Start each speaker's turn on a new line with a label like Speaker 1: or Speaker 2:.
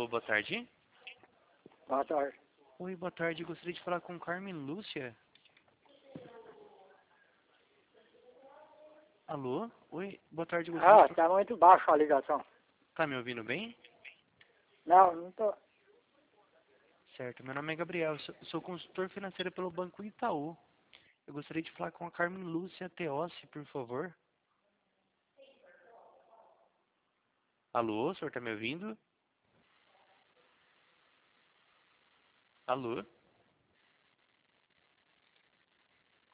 Speaker 1: Alô, boa tarde.
Speaker 2: Boa tarde.
Speaker 1: Oi, boa tarde. Gostaria de falar com Carmen Lúcia. Alô? Oi, boa tarde. Gostaria de...
Speaker 2: Tá muito baixo a ligação.
Speaker 1: Tá me ouvindo bem?
Speaker 2: Não tô.
Speaker 1: Certo, meu nome é Gabriel. Sou consultor financeiro pelo Banco Itaú. Eu gostaria de falar com a Carmen Lúcia Teossi, por favor. Alô, o senhor tá me ouvindo? Alô?